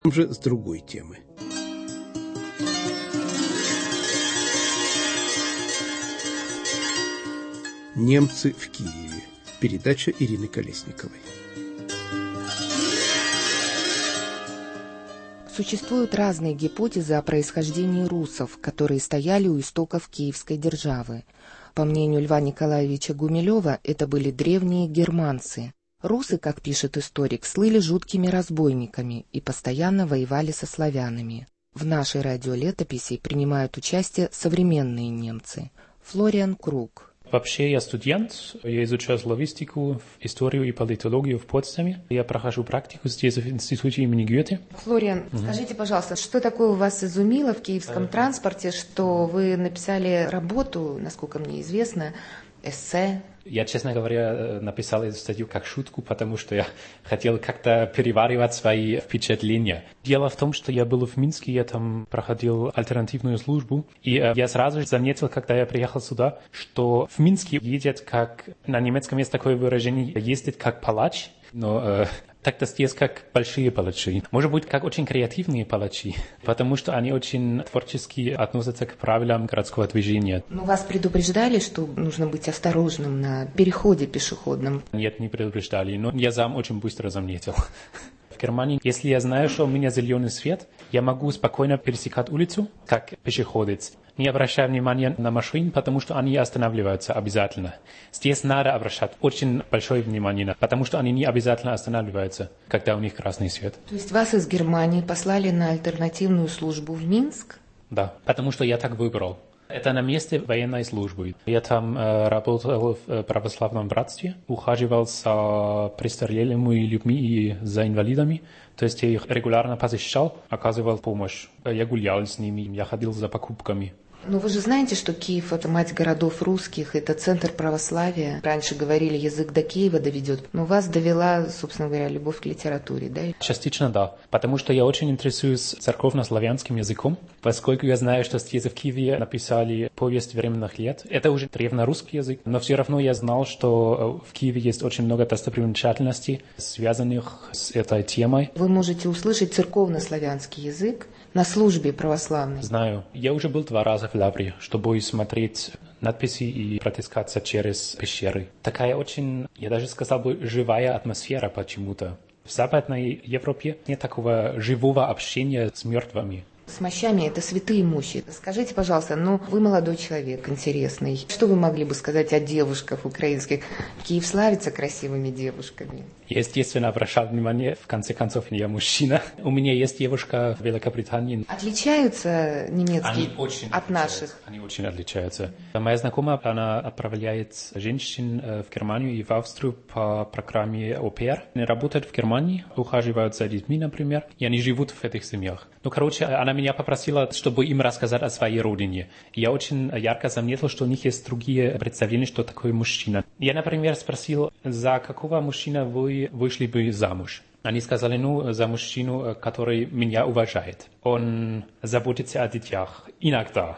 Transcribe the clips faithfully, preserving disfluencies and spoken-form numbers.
же с другой темы. Немцы в Киеве. Передача Ирины Колесниковой. Существуют разные гипотезы о происхождении русов, которые стояли у истоков Киевской державы. По мнению Льва Николаевича Гумилева, это были древние германцы. Русы, как пишет историк, слыли жуткими разбойниками и постоянно воевали со славянами. В нашей радиолетописи принимают участие современные немцы. Флориан Круг. Вообще я студент, я изучаю славистику, историю и политологию в Потсдаме. Я прохожу практику здесь в институте имени Гёте. Флориан, угу. Скажите, пожалуйста, что такое вас изумило в киевском транспорте, что вы написали работу, насколько мне известно, эссе? Я, честно говоря, написал эту статью как шутку, потому что я хотел как-то переваривать свои впечатления. Дело в том, что я был в Минске, я там проходил альтернативную службу, и я сразу заметил, когда я приехал сюда, что в Минске едет как, на немецком есть такое выражение, ездит как палач, но э, так-то здесь как большие палачи. Может быть, как очень креативные палачи, потому что они очень творчески относятся к правилам городского движения. Но вас предупреждали, что нужно быть осторожным на переходе пешеходном? Нет, не предупреждали, но я сам очень быстро заметил. В Германии, если я знаю, что у меня зеленый свет, я могу спокойно пересекать улицу, как пешеходец. Не обращая внимания на машин, потому что они останавливаются обязательно. Здесь надо обращать очень большое внимание, потому что они не обязательно останавливаются, когда у них красный свет. То есть вас из Германии послали на альтернативную службу в Минск? Да, потому что я так выбрал. Это на месте военной службы. Я там э, работал в православном братстве, ухаживал за престарелыми людьми и за инвалидами. То есть я их регулярно посещал, оказывал помощь. Я гулял с ними, я ходил за покупками. Но вы же знаете, что Киев – это мать городов русских, это центр православия. Раньше говорили, язык до Киева доведет. Но вас довела, собственно говоря, любовь к литературе, да? Частично да, потому что я очень интересуюсь церковно-славянским языком, поскольку я знаю, что здесь в Киеве написали повесть временных лет. Это уже древнорусский язык, но все равно я знал, что в Киеве есть очень много достопримечательностей, связанных с этой темой. Вы можете услышать церковно-славянский язык на службе православной? Знаю. Я уже был два раза в Лавре, чтобы смотреть надписи и протискаться через пещеры. Такая очень, я даже сказал бы, живая атмосфера почему-то. В Западной Европе нет такого живого общения с мертвыми. С мощами это святые мощи. Скажите, пожалуйста, ну вы молодой человек, интересный. Что вы могли бы сказать о девушках украинских? Киев славится красивыми девушками. Я, естественно, обращал внимание, в конце концов, я мужчина. У меня есть девушка в Великобритании. Отличаются немецкие они очень от наших? Они очень отличаются. Моя знакомая, она отправляет женщин в Германию и в Австрию по программе Au pair. Они работают в Германии, ухаживают за детьми, например, и они живут в этих семьях. Ну, короче, она меня попросила, чтобы им рассказать о своей родине. Я очень ярко заметил, что у них есть другие представления, что такое мужчина. Я, например, спросил, за какого мужчину вы вышли бы замуж? Они сказали, ну, за мужчину, который меня уважает. Он заботится о детях. Иногда.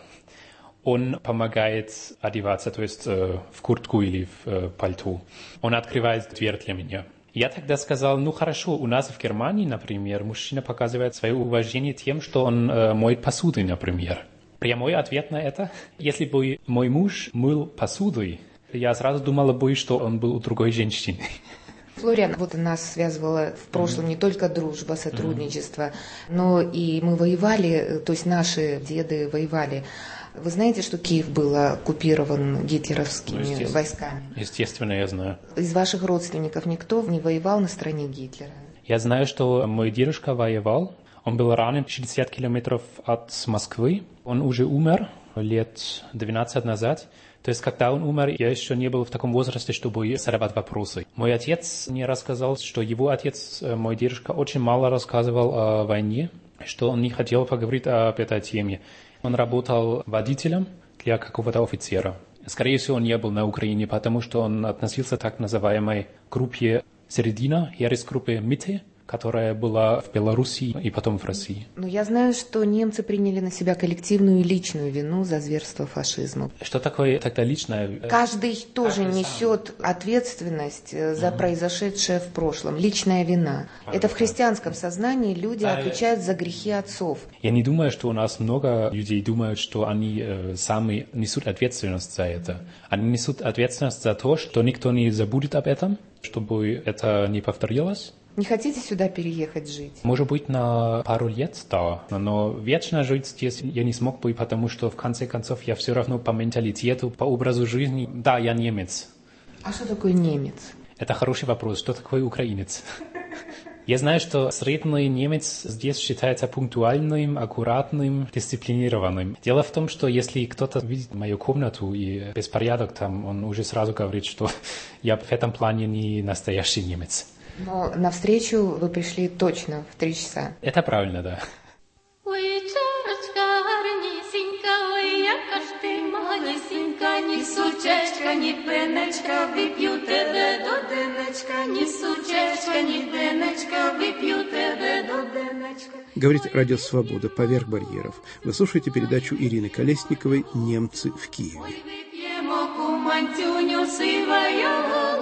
Он помогает одеваться, то есть э, в куртку или в э, пальто. Он открывает дверь для меня. Я тогда сказал, ну хорошо, у нас в Германии, например, мужчина показывает свое уважение тем, что он э, моет посуду, например. Прямой ответ на это, если бы мой муж мыл посуду, я сразу думала бы, что он был у другой женщины. Флориан, вот нас связывала в прошлом mm-hmm. не только дружба, сотрудничество, mm-hmm. но и мы воевали, то есть наши деды воевали. Вы знаете, что Киев был оккупирован гитлеровскими ну, естественно. войсками? Естественно, я знаю. Из ваших родственников никто не воевал на стороне Гитлера? Я знаю, что мой дедушка воевал. Он был ранен шестьдесят километров от Москвы. Он уже умер лет двенадцать назад. То есть, когда он умер, я еще не был в таком возрасте, чтобы задавать вопросы. Мой отец мне рассказал, что его отец, мой дедушка, очень мало рассказывал о войне, что он не хотел поговорить об этой теме. Он работал водителем для какого-то офицера. Скорее всего, он не был на Украине, потому что он относился к так называемой группе «Середина», Heeresgruppe Mitte, которая была в Беларуси и потом в России. Но я знаю, что немцы приняли на себя коллективную и личную вину за зверство фашизма. Что такое тогда личное? Каждый тоже Каждый несет сам. ответственность за Угу. произошедшее в прошлом. Личная вина. Правда. Это в христианском сознании люди Да, отвечают за грехи отцов. Я не думаю, что у нас много людей думают, что они э, сами несут ответственность за это. Они несут ответственность за то, что никто не забудет об этом, чтобы это не повторилось. Не хотите сюда переехать жить? Может быть, на пару лет, да. Но вечно жить здесь я не смог бы, потому что, в конце концов, я все равно по менталитету, по образу жизни, да, я немец. А что такое немец? Это хороший вопрос. Что такое украинец? Я знаю, что средний немец здесь считается пунктуальным, аккуратным, дисциплинированным. Дело в том, что если кто-то видит мою комнату и беспорядок там, он уже сразу говорит, что я в этом плане не настоящий немец. Но навстречу вы пришли точно в три часа. Это правильно, да. Ой, чашечка, гарнісінька, ой, яка ж ти малесенька, ні сучечка, ні пенечка, вип'ю тебе до денечка, ні сучечка, ні пенечка, вип'ю тебе до денечка. Говорит Радио Свобода «Поверх барьеров». Вы слушаете передачу Ирины Колесниковой «Немцы в Киеве». Ой, вип'ємо кумантюню, сивая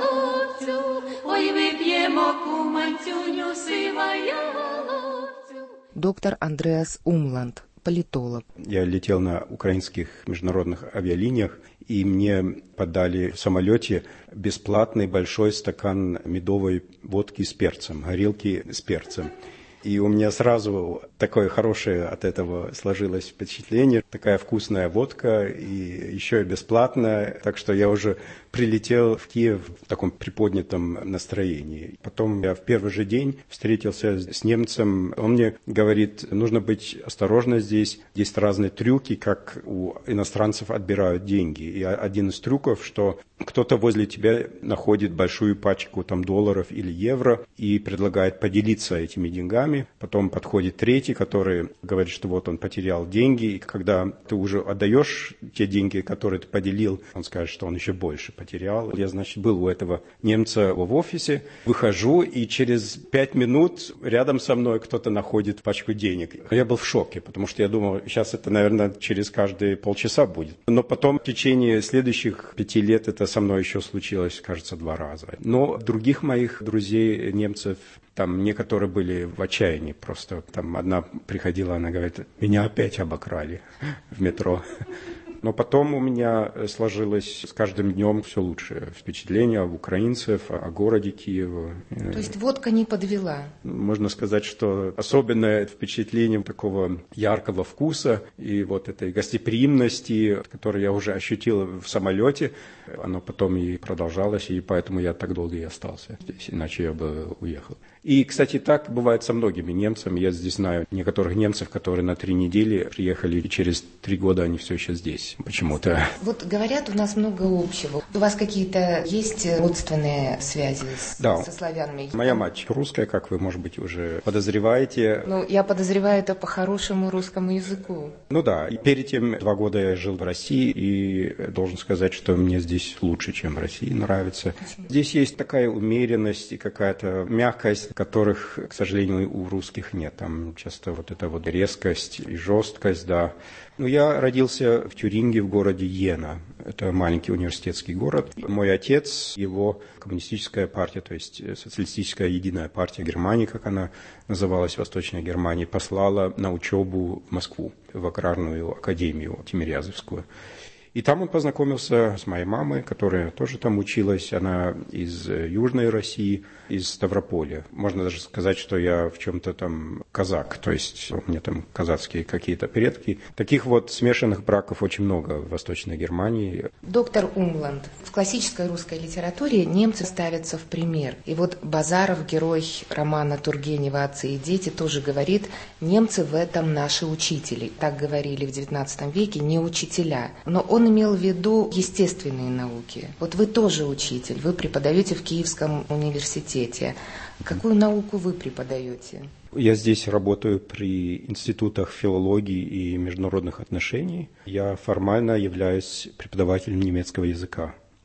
голубцю, ой, вип'ємо кумантюню, сивая голубцю. Доктор Андреас Умланд, политолог. Я летел на украинских международных авиалиниях, и мне подали в самолете бесплатный большой стакан медовой водки с перцем, горелки с перцем. И у меня сразу такое хорошее от этого сложилось впечатление. Такая вкусная водка и еще и бесплатная. Так что я уже прилетел в Киев в таком приподнятом настроении. Потом я в первый же день встретился с немцем. Он мне говорит, нужно быть осторожным здесь. Есть разные трюки, как у иностранцев отбирают деньги. И один из трюков, что кто-то возле тебя находит большую пачку там, долларов или евро и предлагает поделиться этими деньгами. Потом подходит третий, который говорит, что вот он потерял деньги. И когда ты уже отдаешь те деньги, которые ты поделил, он скажет, что он еще больше потерял. Я, значит, был у этого немца в офисе, выхожу, и через пять минут рядом со мной кто-то находит пачку денег. Я был в шоке, потому что я думал, сейчас это, наверное, через каждые полчаса будет. Но потом в течение следующих пяти лет это со мной еще случилось, кажется, два раза. Но других моих друзей, немцев, там некоторые были в отчаянии. Просто там одна приходила, она говорит, меня опять обокрали в метро. Но потом у меня сложилось с каждым днем все лучшее впечатление об украинцев, о городе Киева. То есть водка не подвела? Можно сказать, что особенное впечатление такого яркого вкуса и вот этой гостеприимности, которую я уже ощутил в самолете, оно потом и продолжалось, и поэтому я так долго и остался здесь, иначе я бы уехал. И, кстати, так бывает со многими немцами. Я здесь знаю некоторых немцев, которые на три недели приехали, и через три года они все еще здесь почему-то. Вот говорят, у нас много общего. У вас какие-то есть родственные связи с, да. со славянами? Моя мать русская, как вы, может быть, уже подозреваете. Ну, я подозреваю это по хорошему русскому языку. Ну да, и перед тем два года я жил в России, и должен сказать, что мне здесь лучше, чем в России, нравится. Почему? Здесь есть такая умеренность и какая-то мягкость, которых, к сожалению, у русских нет. Там часто вот эта вот резкость и жесткость, да. Ну, я родился в Тюрингии, в городе Йена. Это маленький университетский город. Мой отец, его коммунистическая партия, то есть социалистическая единая партия Германии, как она называлась в Восточной Германии, послала на учебу в Москву, в аграрную академию Тимирязевскую. И там он познакомился с моей мамой, которая тоже там училась. Она из Южной России, из Ставрополя. Можно даже сказать, что я в чем-то там казак, то есть у меня там казацкие какие-то предки. Таких вот смешанных браков очень много в Восточной Германии. Доктор Умланд, в классической русской литературе немцы ставятся в пример. И вот Базаров, герой романа Тургенева «Отцы и дети», тоже говорит, немцы в этом наши учители. Так говорили в девятнадцатом веке, не учителя. Но он Он имел в виду естественные науки. Вот вы тоже учитель, вы преподаете в Киевском университете. Какую науку вы преподаете? Я здесь работаю при институтах филологии и международных отношений. Я формально являюсь преподавателем немецкого языка.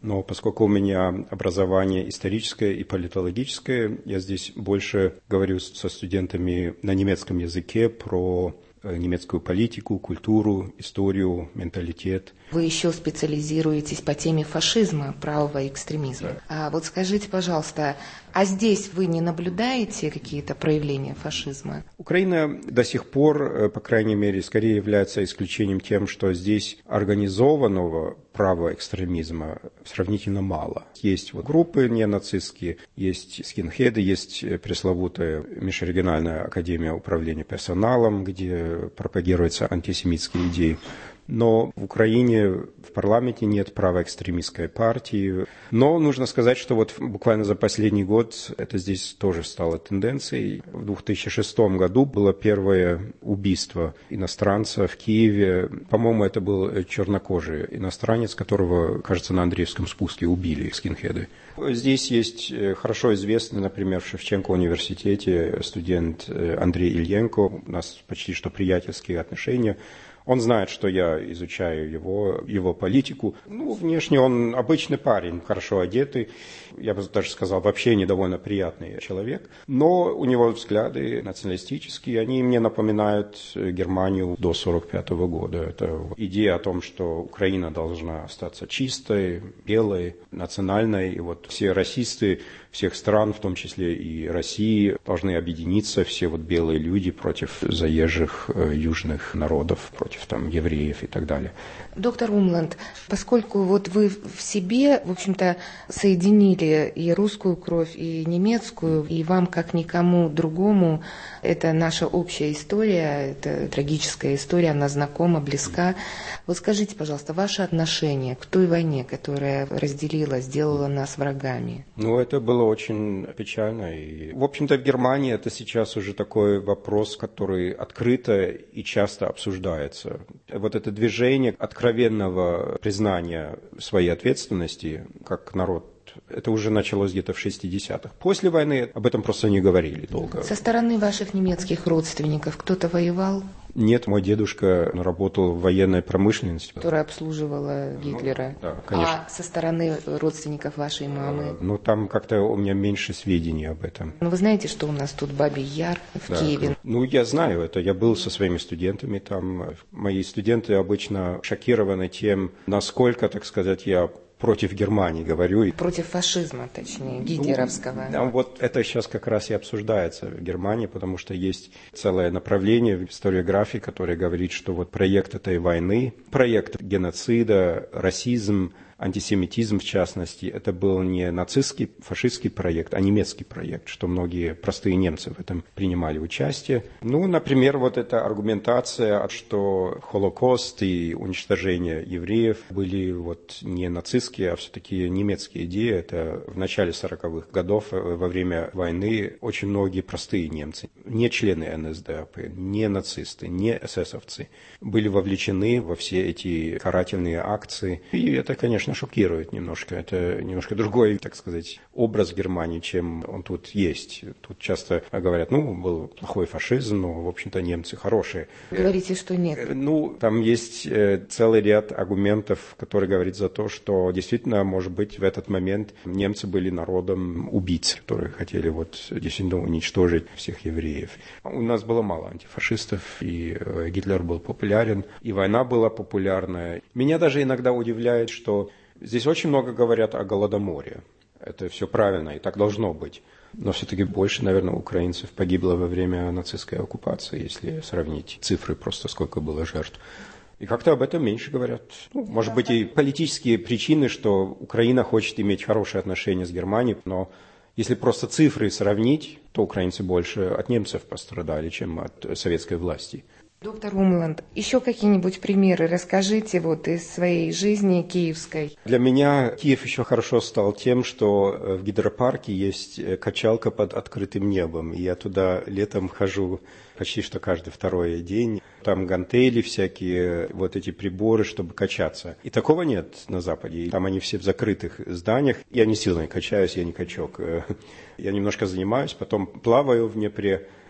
Но поскольку у меня образование историческое и политологическое, я здесь больше говорю со студентами на немецком языке про немецкую политику, культуру, историю, менталитет. Вы еще специализируетесь по теме фашизма, правого экстремизма. Да. А вот скажите, пожалуйста, а здесь вы не наблюдаете какие-то проявления фашизма? Украина до сих пор, по крайней мере, скорее является исключением тем, что здесь организованного правого экстремизма сравнительно мало. Есть вот группы ненацистские, есть скинхеды, есть пресловутая межрегиональная академия управления персоналом, где пропагируются антисемитские идеи. Но в Украине в парламенте нет правоэкстремистской партии. Но нужно сказать, что вот буквально за последний год это здесь тоже стало тенденцией. В две тысячи шестом году было первое убийство иностранца в Киеве. По-моему, это был чернокожий иностранец, которого, кажется, на Андреевском спуске убили скинхеды. Здесь есть хорошо известный, например, в Шевченко университете студент Андрей Ильенко. У нас почти что приятельские отношения. Он знает, что я изучаю его, его политику. Ну, внешне он обычный парень, хорошо одетый. Я бы даже сказал, вообще недовольно приятный человек. Но у него взгляды националистические. Они мне напоминают Германию до сорок пятого года. Это идея о том, что Украина должна остаться чистой, белой, национальной. И вот все расисты всех стран, в том числе и России, должны объединиться, все вот белые люди против заезжих э, южных народов, против там евреев и так далее. Доктор Умланд, поскольку вот вы в себе, в общем-то, соединили и русскую кровь, и немецкую, и вам, как никому другому, это наша общая история, это трагическая история, она знакома, близка. Вот скажите, пожалуйста, ваше отношение к той войне, которая разделила, сделала нас врагами? Ну, это было очень печально. И, в общем-то, в Германии это сейчас уже такой вопрос, который открыто и часто обсуждается. Вот это движение откровенного признания своей ответственности как народ, это уже началось где-то в шестидесятых. После войны об этом просто не говорили долго. Со стороны ваших немецких родственников кто-то воевал? Нет, мой дедушка работал в военной промышленности. Которая обслуживала Гитлера? Ну, да, конечно. А со стороны родственников вашей мамы? Ну, там как-то у меня меньше сведений об этом. Ну, вы знаете, что у нас тут Бабий Яр в да, Киеве? Ну, я знаю это. Я был со своими студентами там. Мои студенты обычно шокированы тем, насколько, так сказать, я против Германии говорю. Против фашизма, точнее, гитлеровского. Ну, вот это сейчас как раз и обсуждается в Германии, потому что есть целое направление в историографии, которое говорит, что вот проект этой войны, проект геноцида, расизм, антисемитизм в частности, это был не нацистский, фашистский проект, а немецкий проект, что многие простые немцы в этом принимали участие. Ну, например, вот эта аргументация, что Холокост и уничтожение евреев были вот не нацистские, а все-таки немецкие идеи. Это в начале сороковых годов, во время войны, очень многие простые немцы, не члены эн эс дэ а пэ, не нацисты, не эсэсовцы, были вовлечены во все эти карательные акции. И это, конечно, шокирует немножко. Это немножко другой, так сказать, образ Германии, чем он тут есть. Тут часто говорят, ну, был плохой фашизм, но, в общем-то, немцы хорошие. Говорите, что нет. Ну, там есть целый ряд аргументов, которые говорят за то, что действительно, может быть, в этот момент немцы были народом убийц, которые хотели вот действительно уничтожить всех евреев. У нас было мало антифашистов, и Гитлер был популярен, и война была популярная. Меня даже иногда удивляет, что здесь очень много говорят о Голодоморе. Это все правильно, и так должно быть. Но все-таки больше, наверное, украинцев погибло во время нацистской оккупации, если сравнить цифры, просто сколько было жертв. И как-то об этом меньше говорят. Ну, может быть, и политические причины, что Украина хочет иметь хорошие отношения с Германией, но если просто цифры сравнить, то украинцы больше от немцев пострадали, чем от советской власти. Доктор Умланд, еще какие-нибудь примеры расскажите вот из своей жизни киевской. Для меня Киев еще хорошо стал тем, что в гидропарке есть качалка под открытым небом. И я туда летом хожу почти что каждый второй день. Там гантели всякие, вот эти приборы, чтобы качаться. И такого нет на Западе. Там они все в закрытых зданиях. Я не сильно качаюсь, я не качок. Я немножко занимаюсь, потом плаваю в Днепре.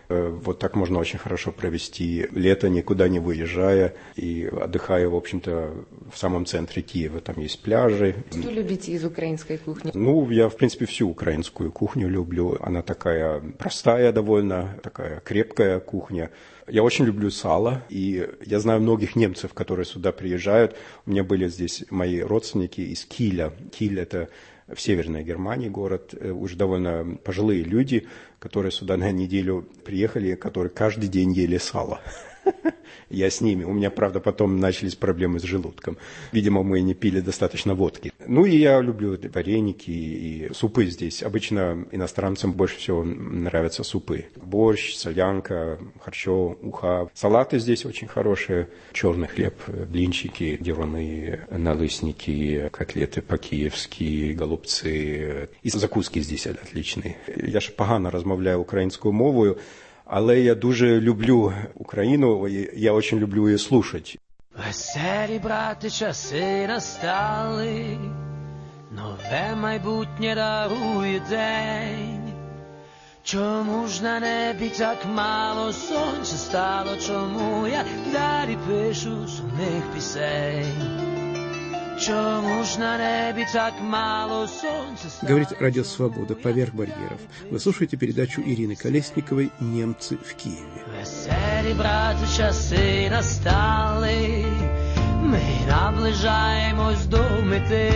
Вот так можно очень хорошо провести лето, никуда не выезжая и отдыхая, в общем-то, в самом центре Киева. Там есть пляжи. Что любите из украинской кухни? Ну, я, в принципе, всю украинскую кухню люблю. Она такая простая довольно, такая крепкая кухня. Я очень люблю сало, и я знаю многих немцев, которые сюда приезжают. У меня были здесь мои родственники из Киля. Киль – это в Северной Германии город, уже довольно пожилые люди, которые сюда на неделю приехали, которые каждый день ели сало. Я с ними. У меня, правда, потом начались проблемы с желудком. Видимо, мы не пили достаточно водки. Ну и я люблю вареники и супы здесь. Обычно иностранцам больше всего нравятся супы. Борщ, солянка, харчо, уха. Салаты здесь очень хорошие. Черный хлеб, блинчики, деруны, налысники, котлеты по-киевски, голубцы. И закуски здесь отличные. Я ж погано розмовляю українською мовою. Але я дуже люблю Україну, я очень люблю її слухати. Веселі, брати, часи настали, нове майбутнє дарує день. Чому ж на небі так мало сонця стало, чому я далі пишу сумних пісень? Чому ж на небі так мало солнца стало? Говорит Радио Свобода, поверх барьеров. Вы слушаете передачу Ирины Колесниковой «Немцы в Киеве». Веселі, брати, часи настали, ми наближаємось до мети.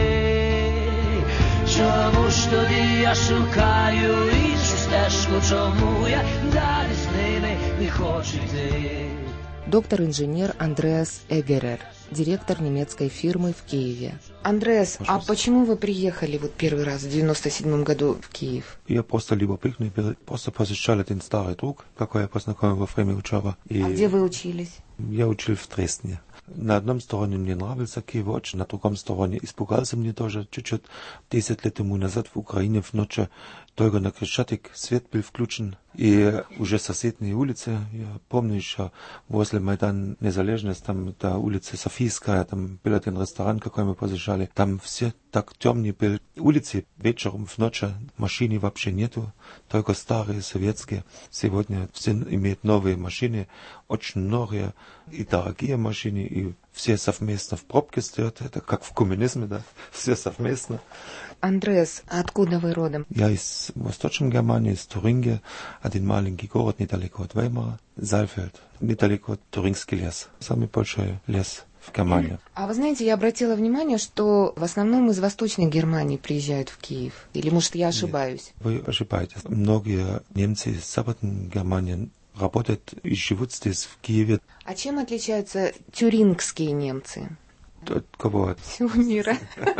Чому ж тоді я шукаю іншу стежку, чому я далі з ними не хочу йти? Доктор-инженер Андреас Эгерер, директор немецкой фирмы в Киеве. Андреас, а почему вы приехали вот первый раз в девяносто седьмом году в Киев? Я просто любопытный был, просто посещал один старый друг, какой я познакомил во время учебы. И а где вы учились? Я учил в Дрездене. На одном стороне мне нравился Киев очень, на другом стороне испугался мне тоже чуть-чуть. Десять лет тому назад в Украине в ночи только на Крещатик свет был включен. И уже соседние улицы, я помню еще возле Майдан Незалежность, там та улица Софийская, там был один ресторан, какой мы посещали. Там все так темные были улицы, вечером в ночь машин вообще нету, только старые советские. Сегодня все имеют новые машины, очень многие и дорогие машины, и все совместно в пробке стоят, это как в коммунизме, да, все совместно. Андреас, откуда вы родом? Я из Восточной Германии, из Тюрингии, один маленький город недалеко от Веймара, Сальфельд, недалеко от Тюрингский лес, самый большой лес в Германии. А вы знаете, я обратила внимание, что в основном из Восточной Германии приезжают в Киев. Или, может, я ошибаюсь? Нет, вы ошибаетесь. Многие немцы из Западной Германии работают и живут здесь, в Киеве. А чем отличаются тюрингские немцы? От кого? Всего мира.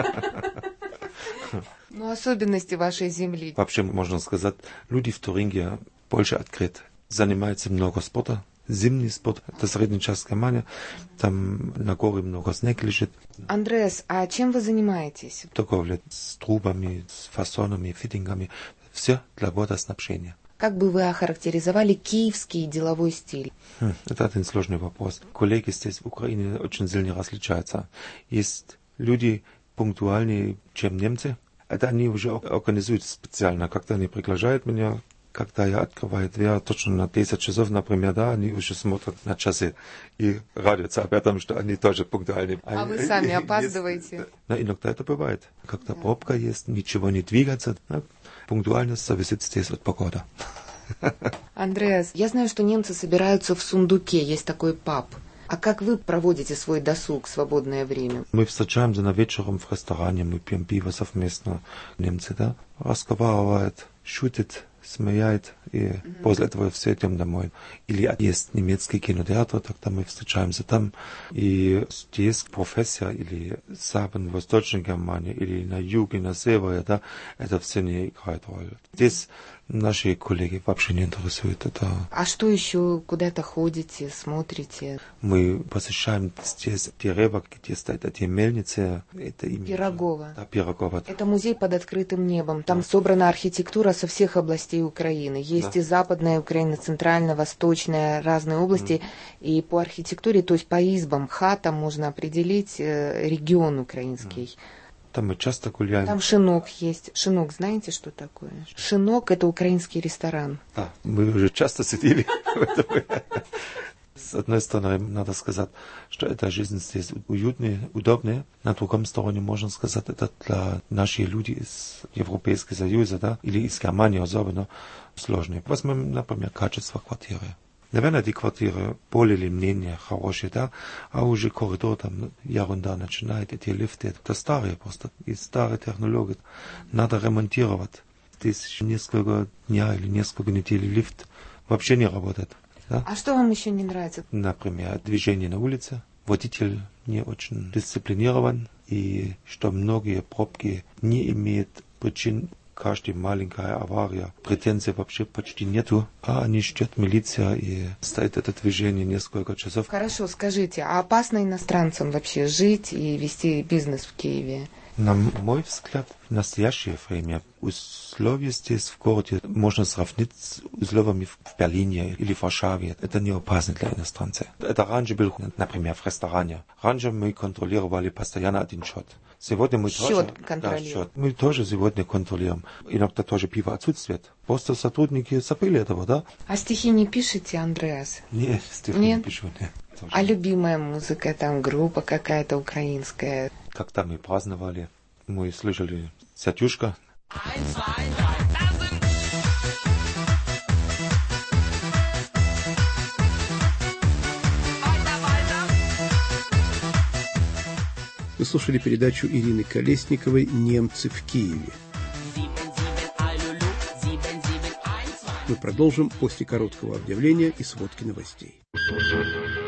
Ну, особенности вашей земли. Вообще, можно сказать, люди в Тюрингии больше открыты. Занимаются много спорта. Зимний спорт, это средняя часть Германии. Там на горе много снега лежит. Андреас, а чем вы занимаетесь? Торговля с трубами, с фасонами, фитингами. Все для водоснабжения. Как бы вы охарактеризовали киевский деловой стиль? Хм, это один сложный вопрос. Коллеги здесь в Украине очень сильно различаются. Есть люди пунктуальнее, чем немцы. Это они уже организуют специально. Когда они приглашают меня, когда я открываю дверь, точно на десять часов, например, да, они уже смотрят на часы и радуются об этом, что они тоже пунктуальны. А вы сами опаздываете? Да, иногда это бывает. Когда пробка есть, ничего не двигается, да, пунктуальность зависит здесь от погоды. Андреас, я знаю, что немцы собираются в Сундуке, есть такой паб. А как вы проводите свой досуг, свободное время? Мы встречаемся на вечером в ресторане, мы пьем пиво совместно. Немцы, да, разговаривают, шутят, смеют, и mm-hmm. после этого все идем домой. Или есть немецкий кинотеатр, тогда мы встречаемся там. И здесь профессия, или Запад, Восточной Германии, или на юге, на севере, да, это все не играет роль. Здесь наши коллеги вообще не интересуют это. А что еще, куда-то ходите, смотрите? Мы посещаем здесь деревья, где стоят эти мельницы. Это Пирогова. Да, Пирогова. Это музей под открытым небом. Там да. собрана архитектура со всех областей Украины. Есть да. и западная Украина, центральная, восточная, разные области. Mm. И по архитектуре, то есть по избам, хатам можно определить э, регион украинский. Mm. Там мы часто гуляем. Там Шинок есть. Шинок, знаете, что такое? Шинок – это украинский ресторан. Да, мы уже часто сидели в этом. С одной стороны, надо сказать, что эта жизнь здесь уютная, удобная. На другом стороне, можно сказать, это для наших людей из Европейского Союза, да, или из Германии особенно сложно. Возьмем, например, качество квартиры. Наверное, die квартиры более или менее хорошие, да, а уже коридор там ерунда начинает, эти лифты, это старые просто, и старые технологии. Надо ремонтировать. Здесь несколько дня или несколько недель лифт вообще не работает. Да? А что вам еще не нравится? Например, движение на улице. Водитель не очень дисциплинирован, и что многие пробки не имеют причин. Каждая маленькая авария, претензий вообще почти нету, а они ждет милиция и стоит это движение несколько часов. Хорошо, скажите, а опасно иностранцам вообще жить и вести бизнес в Киеве? На мой взгляд, в настоящее время условия здесь в городе можно сравнить с условиями в Берлине или в Варшаве. Это не опасно для иностранцев. Это раньше было, например, в ресторане. Раньше мы контролировали постоянно один счет. Сегодня мы счет тоже, контролируем. Да, счет. Мы тоже сегодня контролируем. Иногда тоже пиво отсутствует. Просто сотрудники забыли этого, да? А стихи не пишете, Андреас? Нет, стихи Нет? не пишу. Нет, а любимая музыка, там группа какая-то украинская? Когда мы праздновали, мы слышали «Сятюшка». Вы слушали передачу Ирины Колесниковой «Немцы в Киеве». Мы продолжим после короткого объявления и сводки новостей.